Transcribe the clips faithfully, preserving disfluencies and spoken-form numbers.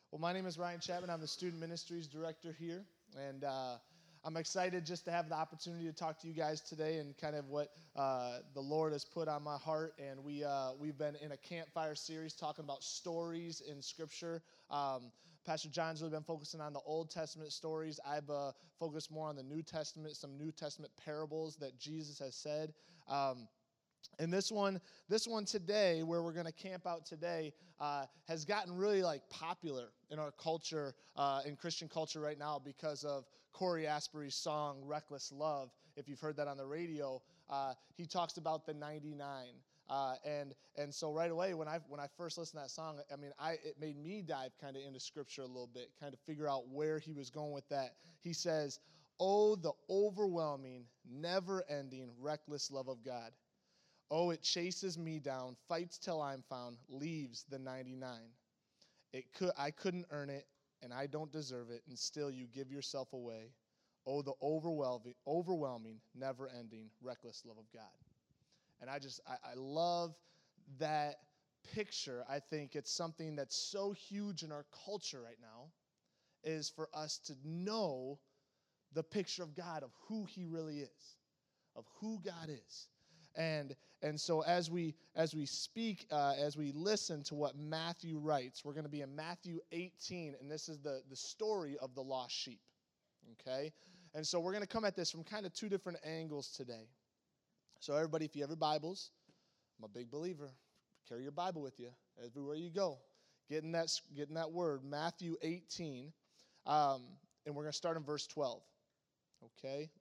Well, my name is Ryan Chapman. I'm the Student Ministries Director here, and uh, I'm excited just to have the opportunity to talk to you guys today and kind of what uh, the Lord has put on my heart. And we, uh, we've been in a campfire series talking about stories in Scripture. Um, Pastor John's really been focusing on the Old Testament stories. I've uh, focused more on the New Testament, some New Testament parables that Jesus has said. Um, And this one, this one today, where we're going to camp out today, uh, has gotten really like popular in our culture, uh, in Christian culture right now, because of Corey Asbury's song "Reckless Love." If you've heard that on the radio, uh, he talks about the ninety-nine, uh, and and so right away when I when I first listened to that song, I mean, I it made me dive kind of into Scripture a little bit, kind of figure out where he was going with that. He says, "Oh, the overwhelming, never-ending, reckless love of God. Oh, it chases me down, fights till I'm found, leaves the ninety-nine. It could I couldn't earn it, and I don't deserve it, and still you give yourself away. Oh, the overwhelming, overwhelming, never-ending, reckless love of God." And I just, I, I love that picture. I think it's something that's so huge in our culture right now, is for us to know the picture of God, of who he really is, of who God is. And and so as we as we speak, uh, as we listen to what Matthew writes, we're going to be in Matthew eighteen, and this is the, the story of the lost sheep, okay? And so we're going to come at this from kind of two different angles today. So everybody, if you have your Bibles, I'm a big believer. Carry your Bible with you everywhere you go. Get in that, get in that word, Matthew eighteen, um, and we're going to start in verse twelve, okay?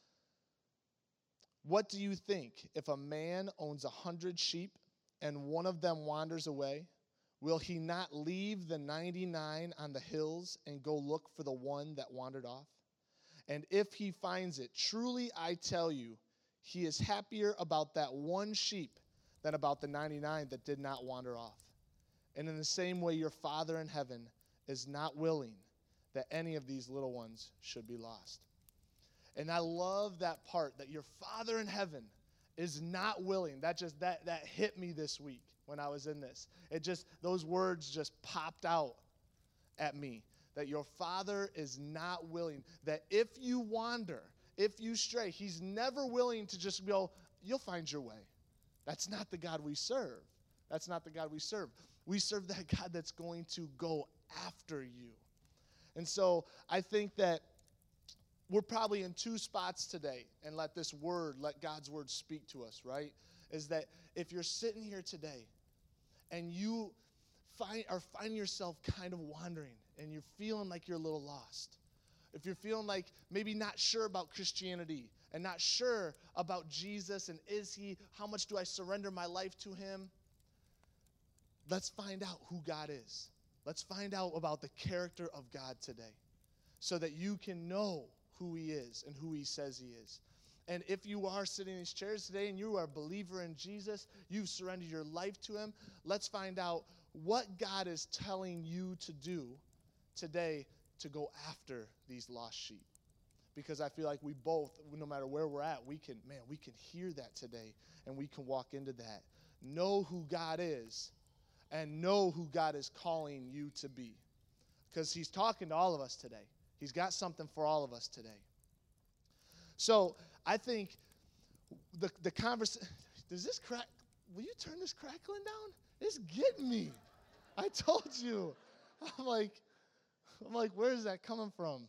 "What do you think? If a man owns a hundred sheep and one of them wanders away, will he not leave the ninety-nine on the hills and go look for the one that wandered off? And if he finds it, truly I tell you, he is happier about that one sheep than about the ninety-nine that did not wander off. And in the same way, your Father in heaven is not willing that any of these little ones should be lost." And I love that part, that your Father in heaven is not willing. That just that that hit me this week when I was in this. It just, those words just popped out at me. That your Father is not willing. That if you wander, if you stray, he's never willing to just go, you'll find your way. That's not the God we serve. That's not the God we serve. We serve that God that's going to go after you. And so I think that we're probably in two spots today, and let this word, let God's word speak to us, right? Is that if you're sitting here today and you find are finding yourself kind of wandering and you're feeling like you're a little lost, if you're feeling like maybe not sure about Christianity and not sure about Jesus and is he, how much do I surrender my life to him? Let's find out who God is. Let's find out about the character of God today so that you can know who he is and who he says he is. And if you are sitting in these chairs today and you are a believer in Jesus, you've surrendered your life to him, let's find out what God is telling you to do today to go after these lost sheep. Because I feel like we both, no matter where we're at, we can, man, we can hear that today and we can walk into that. Know who God is and know who God is calling you to be. Because he's talking to all of us today. He's got something for all of us today. So I think the the conversation, does this crack, will you turn this crackling down? It's getting me. I told you. I'm like, I'm like, where is that coming from?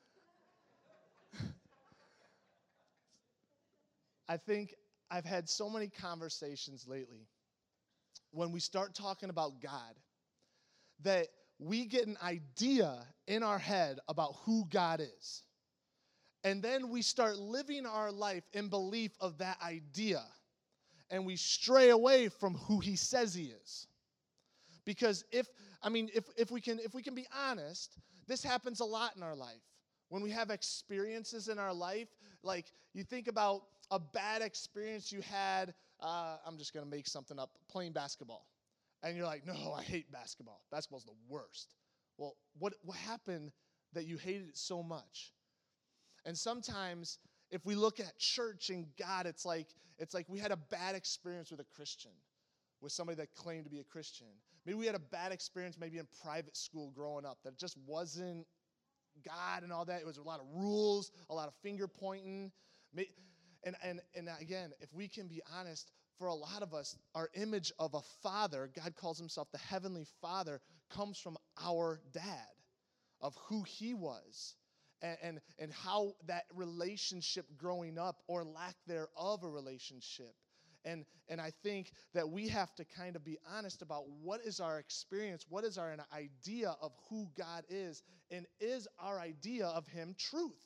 I think I've had so many conversations lately when we start talking about God that we get an idea in our head about who God is. And then we start living our life in belief of that idea. And we stray away from who he says he is. Because if, I mean, if, if we can if we can be honest, this happens a lot in our life. When we have experiences in our life, like you think about a bad experience you had, uh, I'm just going to make something up, playing basketball. And you're like, no, I hate basketball. Basketball's the worst. Well, what what happened that you hated it so much? And sometimes if we look at church and God, it's like it's like we had a bad experience with a Christian, with somebody that claimed to be a Christian. maybe we had a bad experience maybe in private school growing up that just wasn't God and all that. It was a lot of rules, a lot of finger pointing. And, and, and again, if we can be honest, for a lot of us, our image of a father, God calls himself the Heavenly Father, comes from our dad, of who he was, and, and, and how that relationship growing up or lack thereof a relationship. And, and I think that we have to kind of be honest about what is our experience, what is our an idea of who God is, and is our idea of him truth?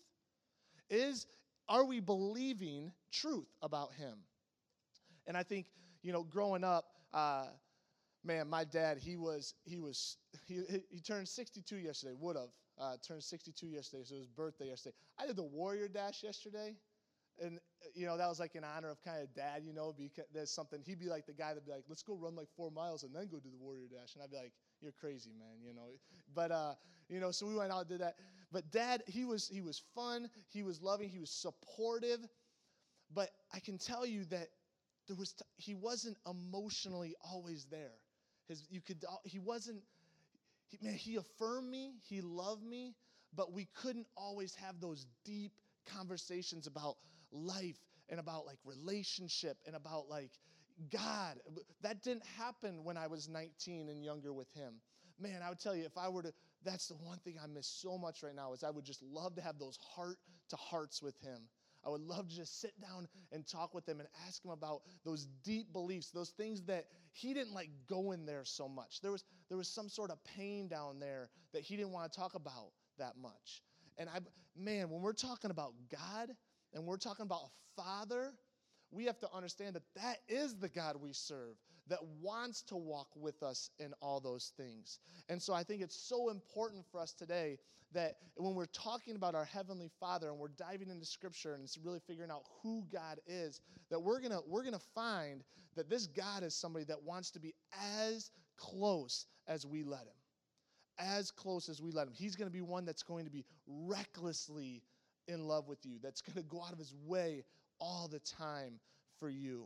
Is, are we believing truth about him? And I think, you know, growing up, uh, man, my dad, he was, he was, he, he turned sixty-two yesterday, would have, uh, turned sixty-two yesterday, so it was his birthday yesterday. I did the Warrior Dash yesterday. And, you know, that was like in honor of kind of dad, you know, because there's something, he'd be like the guy that'd be like, let's go run like four miles and then go do the Warrior Dash. And I'd be like, you're crazy, man, you know. But, uh, you know, so we went out and did that. But dad, he was, he was fun, he was loving, he was supportive. But I can tell you that there was, t- he wasn't emotionally always there. His, you could, he wasn't, he, man, he affirmed me, he loved me, but we couldn't always have those deep conversations about life and about like relationship and about like God. That didn't happen when I was nineteen and younger with him. Man, I would tell you, if I were to, that's the one thing I miss so much right now is I would just love to have those heart-to-hearts with him. I would love to just sit down and talk with him and ask him about those deep beliefs, those things that he didn't like go in there so much. There was, there was some sort of pain down there that he didn't want to talk about that much. And I, man, when we're talking about God and we're talking about a father, we have to understand that that is the God we serve, that wants to walk with us in all those things. And so I think it's so important for us today that when we're talking about our Heavenly Father and we're diving into Scripture and it's really figuring out who God is, that we're gonna we're gonna find that this God is somebody that wants to be as close as we let him. As close as we let him. He's going to be one that's going to be recklessly in love with you, that's going to go out of his way all the time for you.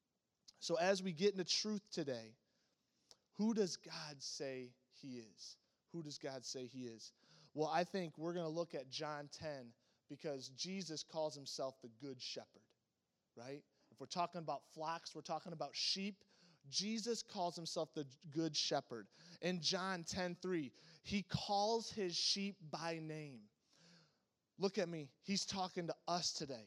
So as we get into truth today, who does God say he is? Who does God say he is? Well, I think we're going to look at John ten because Jesus calls himself the Good Shepherd, right? If we're talking about flocks, we're talking about sheep. Jesus calls himself the Good Shepherd. In John ten three, he calls his sheep by name. Look at me. He's talking to us today.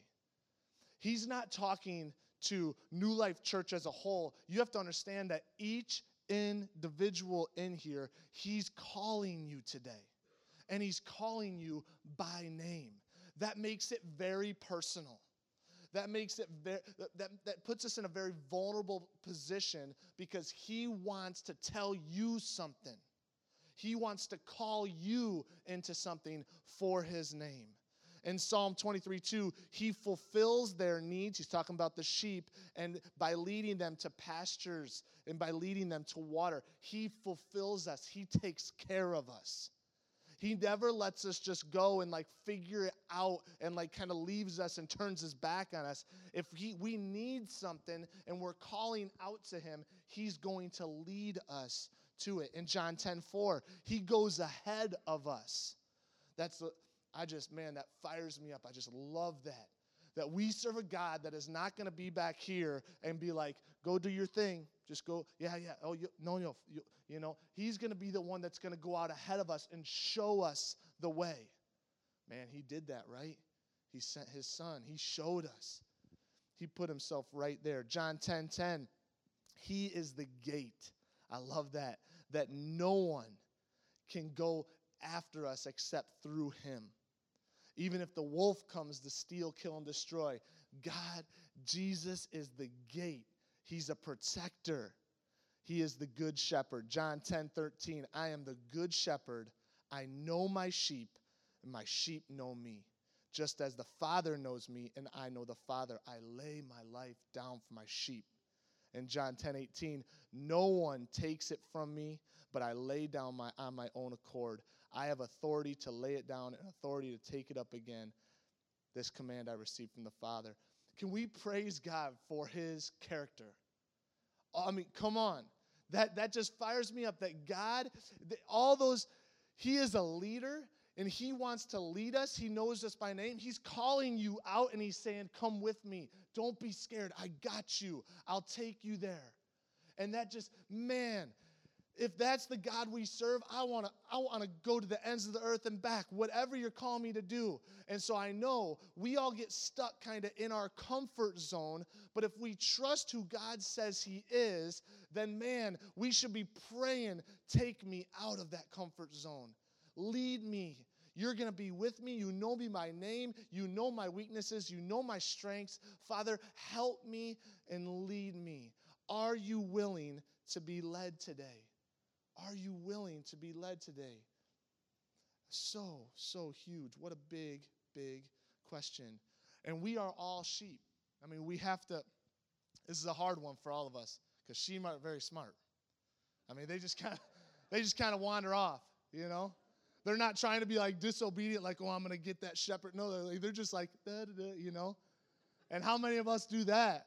He's not talking to New Life Church as a whole. You have to understand that each individual in here, he's calling you today. And he's calling you by name. That makes it very personal. That makes it very, that, that puts us in a very vulnerable position because he wants to tell you something. He wants to call you into something for his name. In Psalm twenty-three two, he fulfills their needs. He's talking about the sheep, and by leading them to pastures and by leading them to water, he fulfills us. He takes care of us. He never lets us just go and like figure it out and like kind of leaves us and turns his back on us. If he, we need something and we're calling out to him, he's going to lead us to it. In John ten four, he goes ahead of us. That's, I just, man, that fires me up. I just love that. That we serve a God that is not going to be back here and be like, go do your thing. Just go, yeah, yeah. Oh, you, no, no. You, you know, he's going to be the one that's going to go out ahead of us and show us the way. Man, he did that, right? He sent his son. He showed us. He put himself right there. John ten ten, he is the gate. I love that. That no one can go after us except through him. Even if the wolf comes to steal, kill, and destroy, God, Jesus is the gate. He's a protector. He is the good shepherd. John ten thirteen, I am the good shepherd. I know my sheep, and my sheep know me. Just as the Father knows me, and I know the Father, I lay my life down for my sheep. In John ten eighteen, no one takes it from me, but I lay down my on my own accord. I have authority to lay it down and authority to take it up again. This command I received from the Father. Can we praise God for his character? I mean, come on. That, that just fires me up that God, that all those, he is a leader and he wants to lead us. He knows us by name. He's calling you out and he's saying, come with me. Don't be scared. I got you. I'll take you there. And that just, man, if that's the God we serve, I want to I want to go to the ends of the earth and back, whatever you're calling me to do. And so I know we all get stuck kind of in our comfort zone, but if we trust who God says he is, then man, we should be praying, take me out of that comfort zone. Lead me. You're going to be with me. You know me by name. You know my weaknesses. You know my strengths. Father, help me and lead me. Are you willing to be led today? Are you willing to be led today? So, so huge. What a big, big question. And we are all sheep. I mean, we have to, this is a hard one for all of us because sheep are very smart. I mean, they just kind of, they just kind of wander off, you know? They're not trying to be like disobedient, like, oh, I'm going to get that shepherd. No, they're, like, they're just like, da, da, da, you know? And how many of us do that?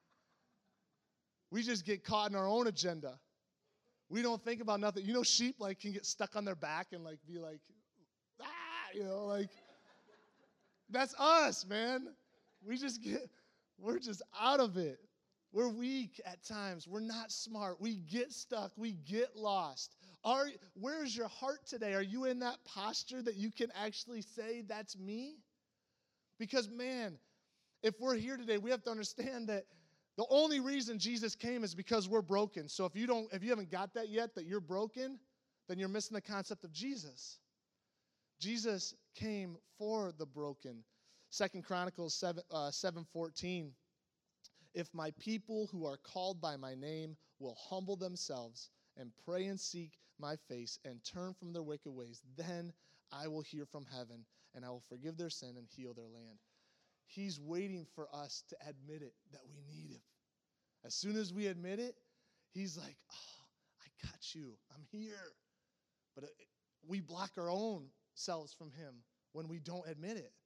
We just get caught in our own agenda. We don't think about nothing. You know, sheep like can get stuck on their back and like be like, ah, you know, like that's us, man. We just get, we're just out of it. We're weak at times. We're not smart. We get stuck. We get lost. Are where's your heart today? Are you in that posture that you can actually say that's me? Because man, if we're here today, we have to understand that the only reason Jesus came is because we're broken. So if you don't, if you haven't got that yet, that you're broken, then you're missing the concept of Jesus. Jesus came for the broken. Second Chronicles seven, uh, seven fourteen. If my people who are called by my name will humble themselves and pray and seek my face and turn from their wicked ways, then I will hear from heaven and I will forgive their sin and heal their land. He's waiting for us to admit it, that we need him. As soon as we admit it, he's like, oh, I got you. I'm here. But it, we block our own selves from him when we don't admit it.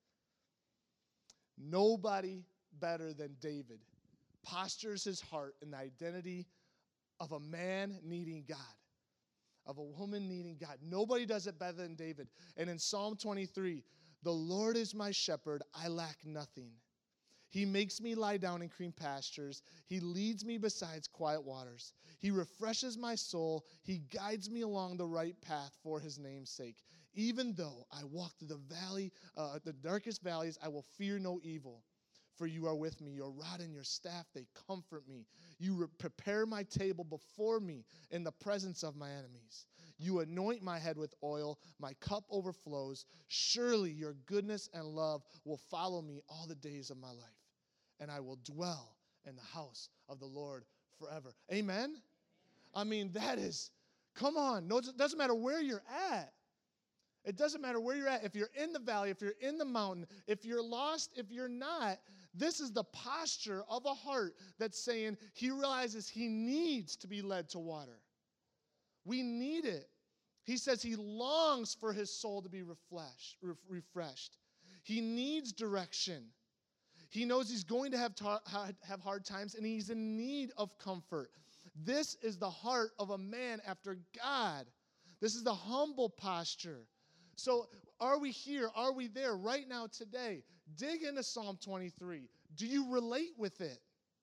Nobody better than David postures his heart in the identity of a man needing God, of a woman needing God. Nobody does it better than David. And in Psalm twenty-three, the Lord is my shepherd, I lack nothing. He makes me lie down in green pastures. He leads me beside quiet waters. He refreshes my soul. He guides me along the right path for his name's sake. Even though I walk through the valley, uh, the darkest valleys, I will fear no evil. For you are with me. Your rod and your staff, they comfort me. You re- prepare my table before me in the presence of my enemies. You anoint my head with oil. My cup overflows. Surely your goodness and love will follow me all the days of my life. And I will dwell in the house of the Lord forever. Amen? I mean, that is, come on. No, it doesn't matter where you're at. It doesn't matter where you're at. If you're in the valley, if you're in the mountain, if you're lost, if you're not, this is the posture of a heart that's saying he realizes he needs to be led to water. We need it. He says he longs for his soul to be refreshed. He needs direction. He knows he's going to have, ta- have hard times, and he's in need of comfort. This is the heart of a man after God. This is the humble posture. So are we here? Are we there right now today? Dig into Psalm twenty-three. Do you relate with it?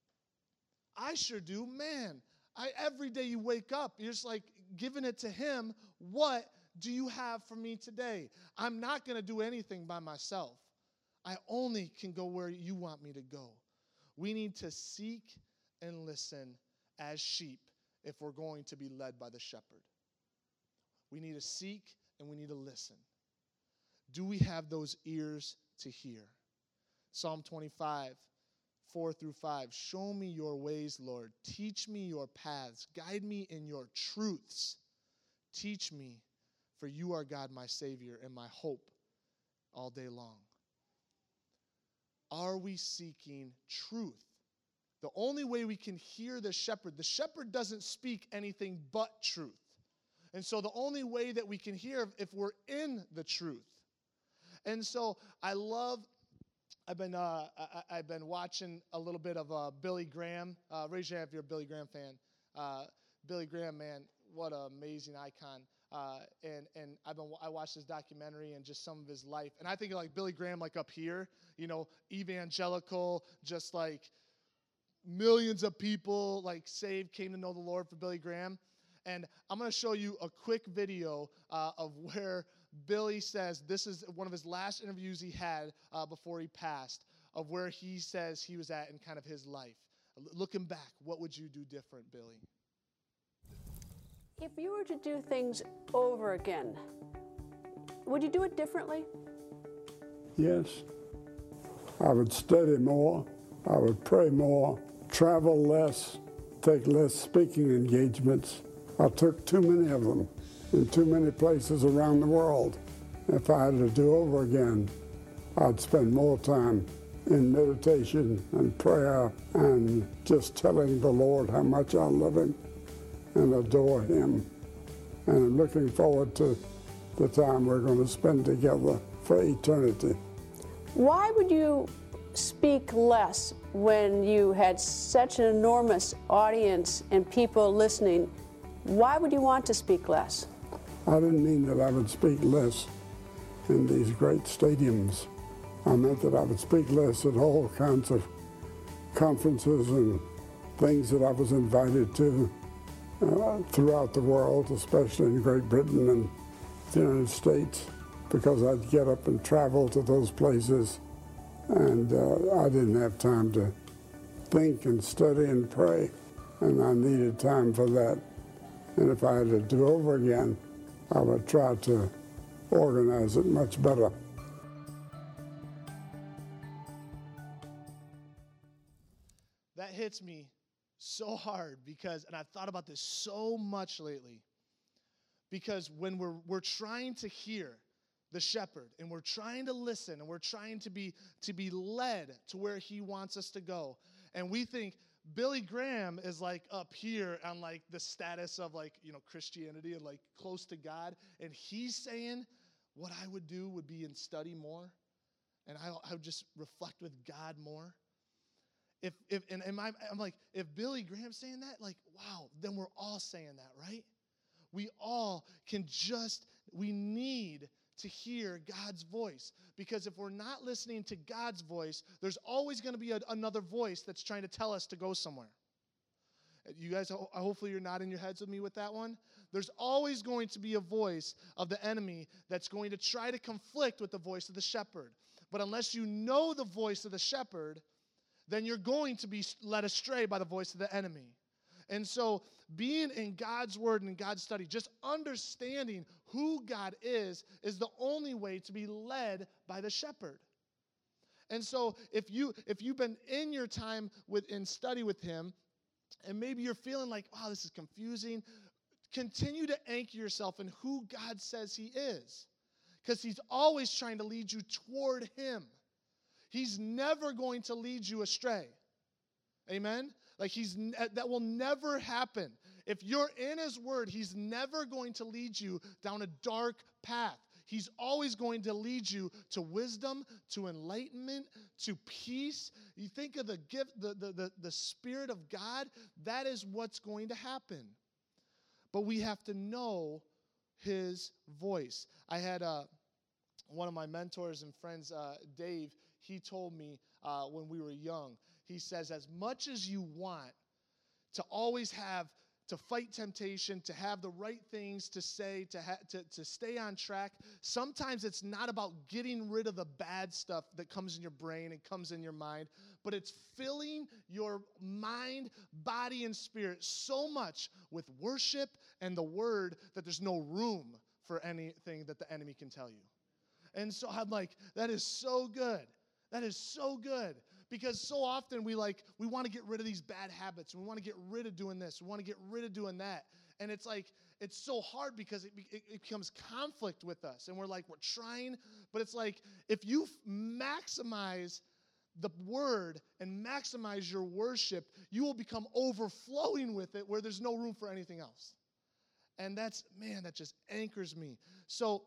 I sure do. Man, I, every day you wake up, you're just like giving it to him. What do you have for me today? I'm not going to do anything by myself. I only can go where you want me to go. We need to seek and listen as sheep if we're going to be led by the shepherd. We need to seek and we need to listen. Do we have those ears to hear? Psalm twenty-five, four through five. Show me your ways, Lord. Teach me your paths. Guide me in your truths. Teach me, for you are God, my Savior, and my hope all day long. Are we seeking truth? The only way we can hear the shepherd, the shepherd doesn't speak anything but truth. And so the only way that we can hear if we're in the truth. And so I love, I've been uh, I, I've been watching a little bit of uh, Billy Graham. Uh, raise your hand if you're a Billy Graham fan. Uh, Billy Graham, man, what an amazing icon. Uh, and and I've been I watched his documentary and just some of his life. And I think of like Billy Graham, like up here, you know, evangelical, just like millions of people like saved, came to know the Lord for Billy Graham. And I'm going to show you a quick video uh, of where Billy says, this is one of his last interviews he had uh, before he passed, of where he says he was at in kind of his life. L- looking back, what would you do different, Billy? If you were to do things over again, would you do it differently? Yes. I would study more. I would pray more, travel less, take less speaking engagements. I took too many of them in too many places around the world. If I had to do over again, I'd spend more time in meditation and prayer and just telling the Lord how much I love him and adore him. And I'm looking forward to the time we're going to spend together for eternity. Why would you speak less when you had such an enormous audience and people listening? Why would you want to speak less? I didn't mean that I would speak less in these great stadiums. I meant that I would speak less at all kinds of conferences and things that I was invited to uh, throughout the world, especially in Great Britain and the United States, because I'd get up and travel to those places, and uh, I didn't have time to think and study and pray, and I needed time for that. And if I had to do over again, I would try to organize it much better. That hits me so hard because, and I've thought about this so much lately, because when we're we're trying to hear the shepherd and we're trying to listen and we're trying to be to be led to where he wants us to go, and we think Billy Graham is like up here on like the status of like, you know, Christianity and like close to God, and he's saying what I would do would be in study more, and I, I would just reflect with God more. If if and, and my, I'm like, if Billy Graham's saying that, like, wow, then we're all saying that, right? We all can just, we need to hear God's voice. Because if we're not listening to God's voice, there's always going to be a, another voice that's trying to tell us to go somewhere. You guys, hopefully you're nodding your heads with me with that one. There's always going to be a voice of the enemy that's going to try to conflict with the voice of the shepherd. But unless you know the voice of the shepherd, then you're going to be led astray by the voice of the enemy. And so being in God's word and in God's study, just understanding who God is, is the only way to be led by the shepherd. And so if, you, if you've been in your time with, in study with him, and maybe you're feeling like, wow, this is confusing, continue to anchor yourself in who God says he is. Because he's always trying to lead you toward him. He's never going to lead you astray. Amen? Like he's that will never happen. If you're in his word, he's never going to lead you down a dark path. He's always going to lead you to wisdom, to enlightenment, to peace. You think of the gift, the, the, the, the Spirit of God, that is what's going to happen. But we have to know his voice. I had uh, one of my mentors and friends, uh, Dave, he told me uh, when we were young, he says, as much as you want to always have, to fight temptation, to have the right things to say, to, ha- to, to stay on track, sometimes it's not about getting rid of the bad stuff that comes in your brain and comes in your mind, but it's filling your mind, body, and spirit so much with worship and the word that there's no room for anything that the enemy can tell you. And so I'm like, that is so good. That is so good. Because so often we like, we want to get rid of these bad habits. We want to get rid of doing this. We want to get rid of doing that. And it's like, it's so hard because it, it, it becomes conflict with us. And we're like, we're trying. But it's like, if you maximize the word and maximize your worship, you will become overflowing with it where there's no room for anything else. And that's, man, that just anchors me. So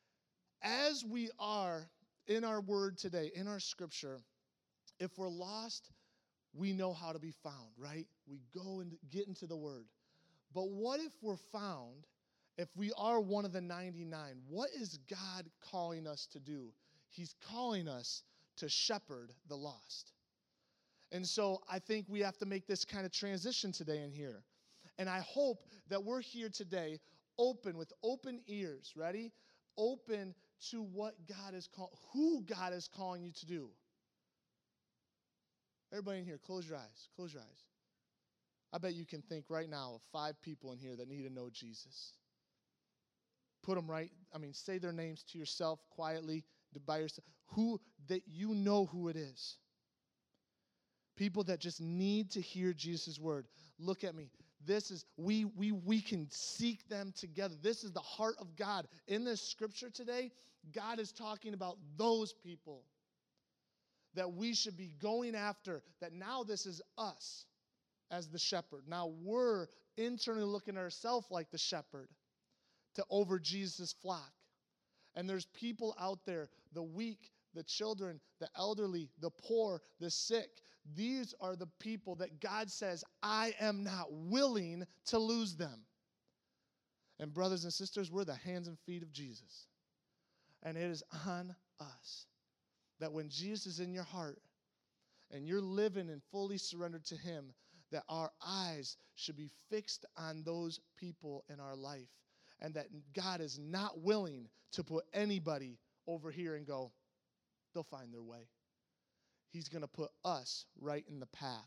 as we are in our word today, in our scripture, if we're lost, we know how to be found, right? We go and get into the word. But what if we're found, if we are one of the ninety-nine, what is God calling us to do? He's calling us to shepherd the lost. And so I think we have to make this kind of transition today in here. And I hope that we're here today open, with open ears, ready? Open to what God is called, who God is calling you to do. Everybody in here, close your eyes, close your eyes. I bet you can think right now of five people in here that need to know Jesus. Put them right, I mean, say their names to yourself quietly, by yourself, who, that you know who it is. People that just need to hear Jesus' word. Look at me. This is, we, we, we can seek them together. This is the heart of God. In this scripture today, God is talking about those people that we should be going after, that now this is us as the shepherd. Now we're internally looking at ourselves like the shepherd to over Jesus' flock. And there's people out there, the weak, the children, the elderly, the poor, the sick. These are the people that God says, I am not willing to lose them. And brothers and sisters, we're the hands and feet of Jesus. And it is on us that when Jesus is in your heart and you're living and fully surrendered to him, that our eyes should be fixed on those people in our life. And that God is not willing to put anybody over here and go, they'll find their way. He's going to put us right in the path.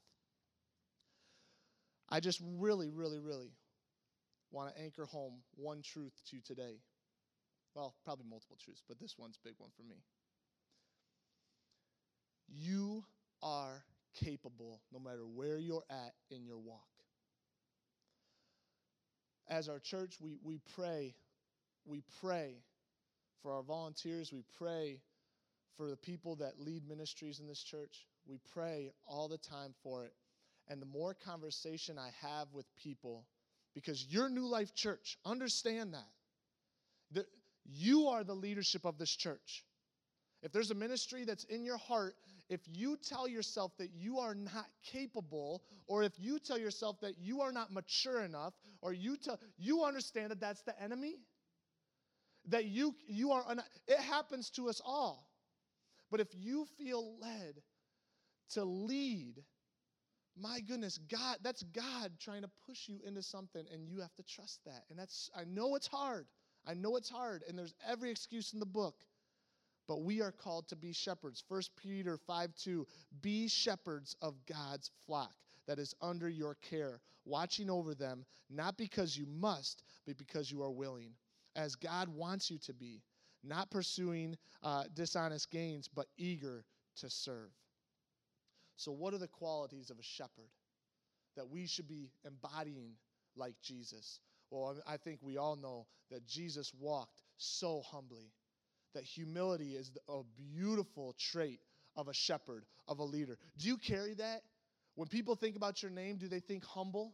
I just really, really, really want to anchor home one truth to you today. Well, probably multiple truths, but this one's a big one for me. You are capable no matter where you're at in your walk. As our church, we, we pray, we pray for our volunteers, we pray for the people that lead ministries in this church. We pray all the time for it. And the more conversation I have with people, because you're New Life Church, understand that. that you are the leadership of this church. If there's a ministry that's in your heart, if you tell yourself that you are not capable, or if you tell yourself that you are not mature enough, or you tell, you understand that that's the enemy, that you you are, un- it happens to us all. But if you feel led to lead, my goodness, God, that's God trying to push you into something, and you have to trust that. And that's, I know it's hard. I know it's hard, and there's every excuse in the book. But we are called to be shepherds. First Peter five two, be shepherds of God's flock that is under your care, watching over them, not because you must, but because you are willing, as God wants you to be, not pursuing uh, dishonest gains, but eager to serve. So what are the qualities of a shepherd that we should be embodying like Jesus? Well, I think we all know that Jesus walked so humbly, that humility is a beautiful trait of a shepherd, of a leader. Do you carry that? When people think about your name, do they think humble?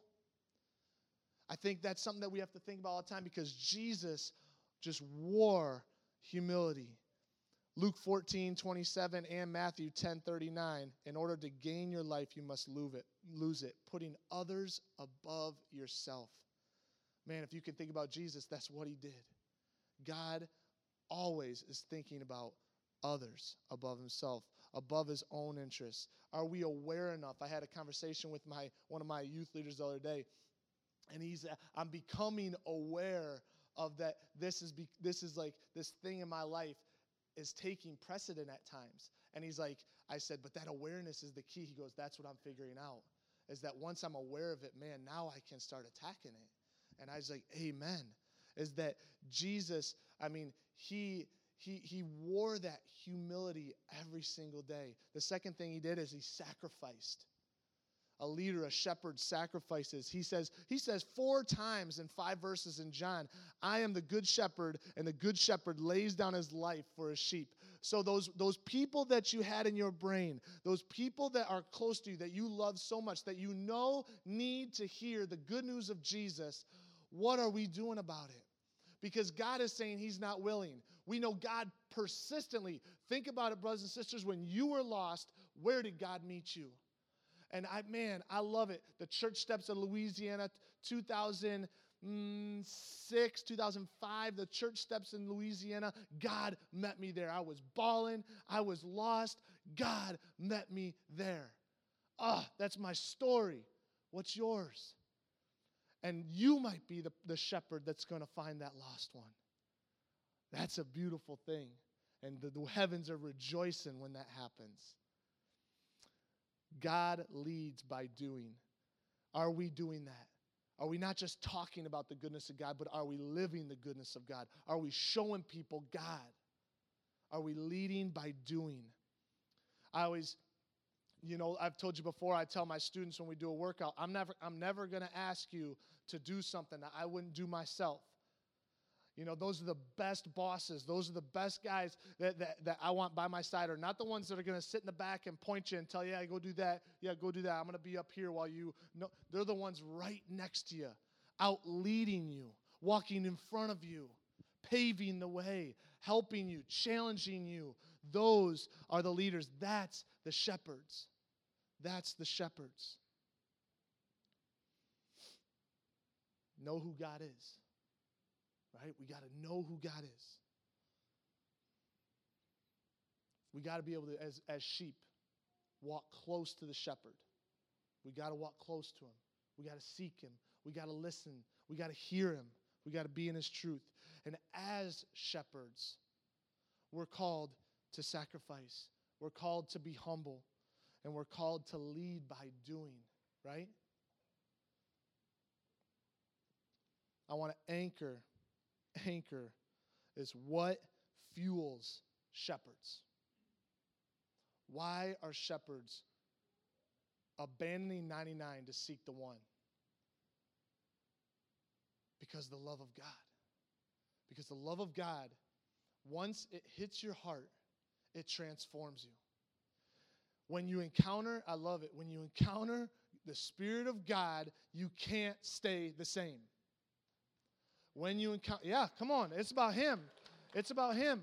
I think that's something that we have to think about all the time, because Jesus just wore humility. Luke fourteen twenty-seven and Matthew ten thirty-nine, in order to gain your life, you must lose it, lose it, putting others above yourself. Man, if you can think about Jesus, that's what he did. God always is thinking about others above himself, above his own interests. Are we aware enough? I had a conversation with my one of my youth leaders the other day, and he's, I'm becoming aware of that. This is be, this is like this thing in my life is taking precedent at times. And he's like, I said, but that awareness is the key. He goes, that's what I'm figuring out, is that once I'm aware of it, man, now I can start attacking it. And I was like, amen. Is that Jesus, I mean, he he he wore that humility every single day. The second thing he did is he sacrificed. A leader, a shepherd sacrifices. He says, he says four times in five verses in John, I am the good shepherd, and the good shepherd lays down his life for his sheep. So those, those people that you had in your brain, those people that are close to you, that you love so much, that you know need to hear the good news of Jesus, what are we doing about it? Because God is saying he's not willing. We know God persistently. Think about it, brothers and sisters. When you were lost, where did God meet you? And I, man, I love it. The church steps of Louisiana two thousand six, two thousand five, the church steps in Louisiana. God met me there. I was bawling. I was lost. God met me there. Ah, that's my story. What's yours? And you might be the, the shepherd that's going to find that lost one. That's a beautiful thing. And the, the heavens are rejoicing when that happens. God leads by doing. Are we doing that? Are we not just talking about the goodness of God, but are we living the goodness of God? Are we showing people God? Are we leading by doing? I always, you know, I've told you before, I tell my students when we do a workout, I'm never, I'm never going to ask you to do something that I wouldn't do myself. You know, those are the best bosses. Those are the best guys that, that, that I want by my side, are not the ones that are going to sit in the back and point you and tell you, yeah, go do that. Yeah, go do that. I'm going to be up here while you. No, they're the ones right next to you, out leading you, walking in front of you, paving the way, helping you, challenging you. Those are the leaders. That's the shepherds. That's the shepherds. Know who God is. Right? We got to know who God is. We got to be able to, as, as sheep, walk close to the shepherd. We got to walk close to him. We got to seek him. We got to listen. We got to hear him. We got to be in his truth. And as shepherds, we're called to sacrifice. We're called to be humble. And we're called to lead by doing, right? I want to anchor Anchor is what fuels shepherds. Why are shepherds abandoning ninety-nine to seek the one? Because the love of God. Because the love of God, once it hits your heart, it transforms you. When you encounter, I love it, when you encounter the Spirit of God, you can't stay the same. When you encounter, yeah, come on, it's about him. It's about him.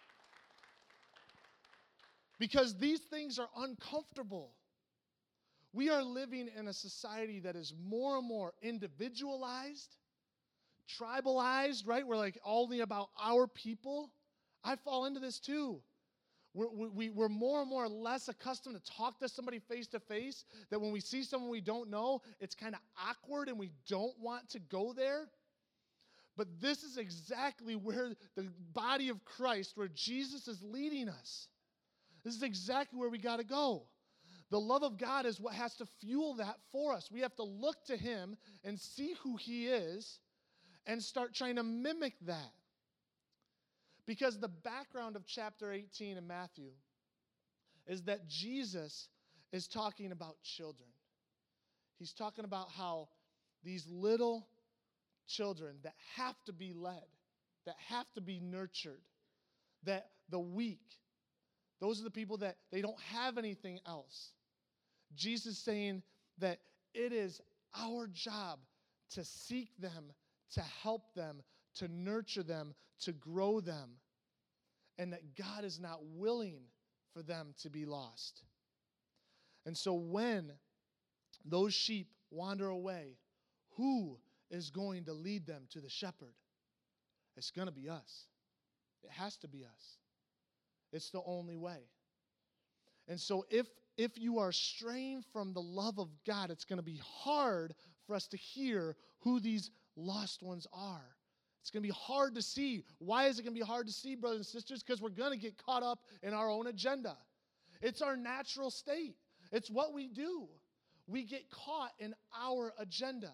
Because these things are uncomfortable. We are living in a society that is more and more individualized, tribalized, right? We're like only about our people. I fall into this too. We're, we, we're more and more less accustomed to talk to somebody face to face, that when we see someone we don't know, it's kind of awkward and we don't want to go there. But this is exactly where the body of Christ, where Jesus is leading us. This is exactly where we got to go. The love of God is what has to fuel that for us. We have to look to him and see who he is and start trying to mimic that. Because the background of chapter eighteen in Matthew is that Jesus is talking about children. He's talking about how these little children that have to be led, that have to be nurtured, that the weak, those are the people that they don't have anything else. Jesus saying that it is our job to seek them, to help them, to nurture them, to grow them, and that God is not willing for them to be lost. And so when those sheep wander away, who is going to lead them to the shepherd? It's going to be us. It has to be us. It's the only way. And so if if you are straying from the love of God, it's going to be hard for us to hear who these lost ones are. It's going to be hard to see. Why is it going to be hard to see, brothers and sisters? Because we're going to get caught up in our own agenda. It's our natural state. It's what we do. We get caught in our agenda.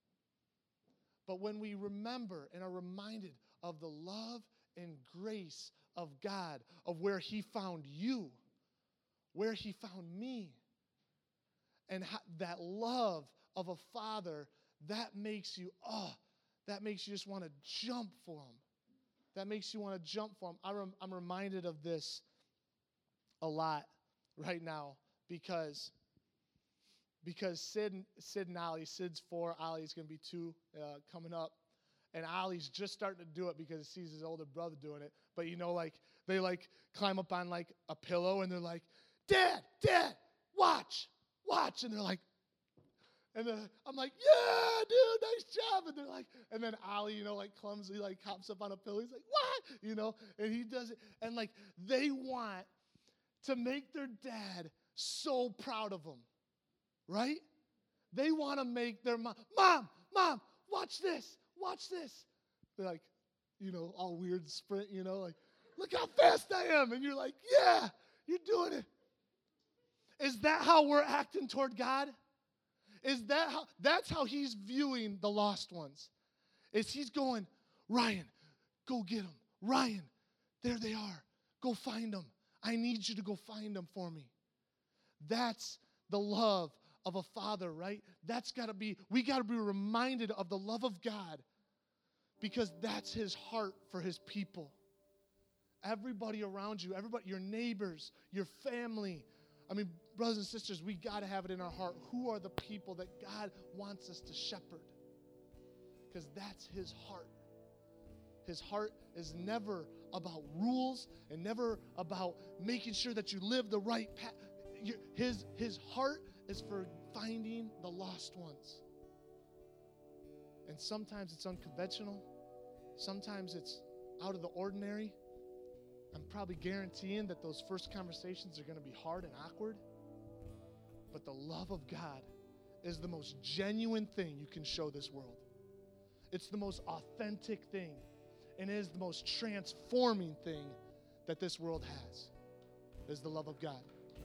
But when we remember and are reminded of the love and grace of God, of where he found you, where he found me, and how, that love of a father, that makes you, oh, that makes you just want to jump for him. That makes you want to jump for him. I rem, I'm reminded of this a lot right now because, because Sid, Sid and Ollie, Sid's four, Ollie's going to be two uh, coming up. And Ollie's just starting to do it because he sees his older brother doing it. But, you know, like, they, like, climb up on, like, a pillow, and they're like, Dad, Dad, watch, watch. And they're like, And then I'm like, yeah, dude, nice job. And they're like, and then Ollie, you know, like clumsily, like hops up on a pillow. He's like, what? You know, and he does it. And like, they want to make their dad so proud of them, right? They want to make their mom, mom, mom, watch this, watch this. They're like, you know, all weird sprint, you know, like, look how fast I am. And you're like, yeah, you're doing it. Is that how we're acting toward God? Is that how, that's how he's viewing the lost ones. Is he's going, Ryan, go get them. Ryan, there they are. Go find them. I need you to go find them for me. That's the love of a father, right? That's got to be, we got to be reminded of the love of God because that's his heart for his people. Everybody around you, everybody, your neighbors, your family. I mean, brothers and sisters, we got to have it in our heart. Who are the people that God wants us to shepherd? Because that's his heart. His heart is never about rules and never about making sure that you live the right path. His, his heart is for finding the lost ones. And sometimes it's unconventional. Sometimes it's out of the ordinary. I'm probably guaranteeing that those first conversations are going to be hard and awkward. But the love of God is the most genuine thing you can show this world. It's the most authentic thing. And it is the most transforming thing that this world has, is the love of God.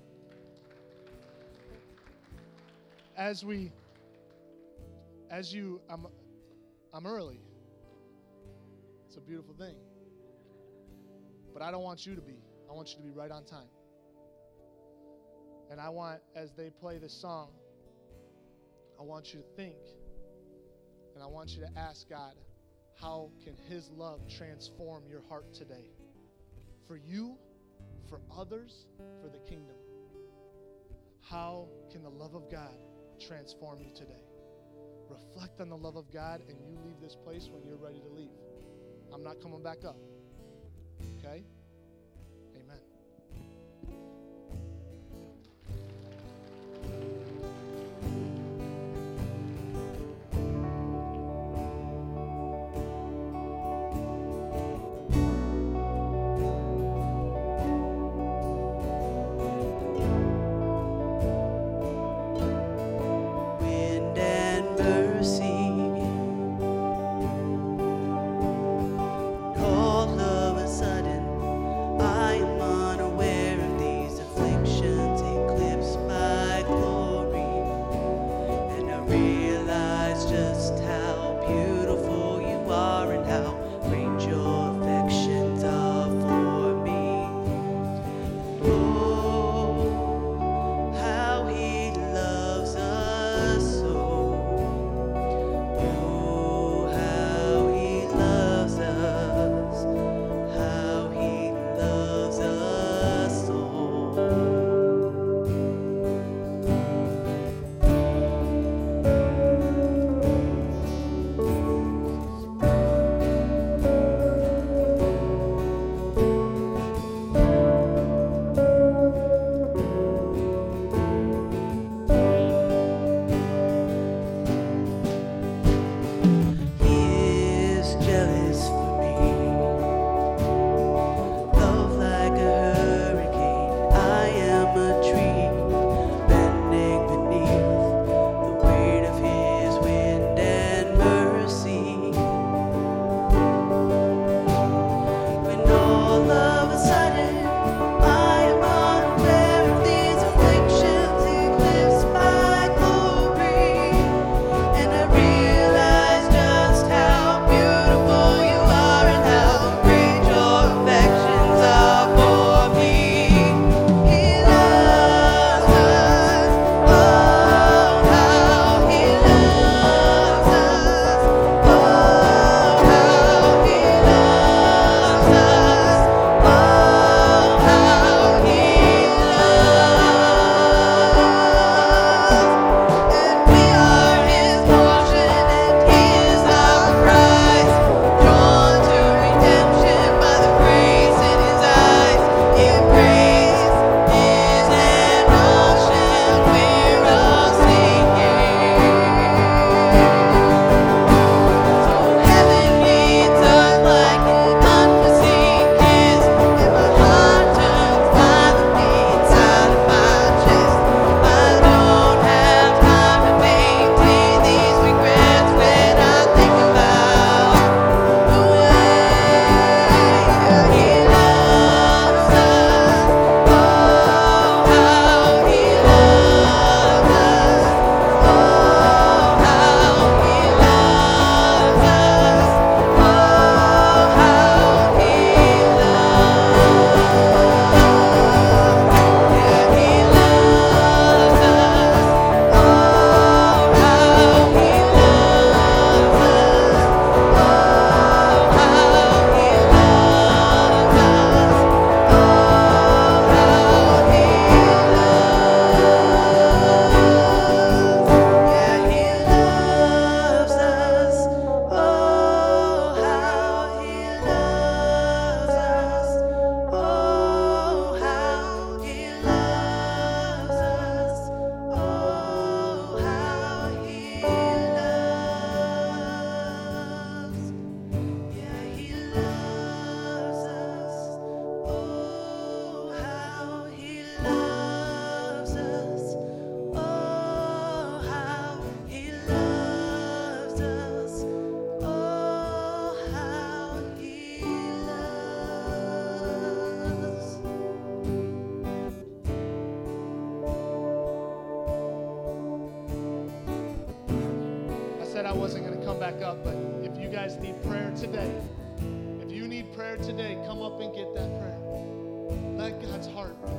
As we, as you, I'm, I'm early. It's a beautiful thing. But I don't want you to be. I want you to be right on time. And I want, as they play this song, I want you to think, and I want you to ask God, how can his love transform your heart today? For you, for others, for the kingdom. How can the love of God transform you today? Reflect on the love of God, and you leave this place when you're ready to leave. I'm not coming back up. Okay? Amen. Wind and mercy, all of a sudden wasn't going to come back up, but if you guys need prayer today, if you need prayer today, come up and get that prayer. Let God's heart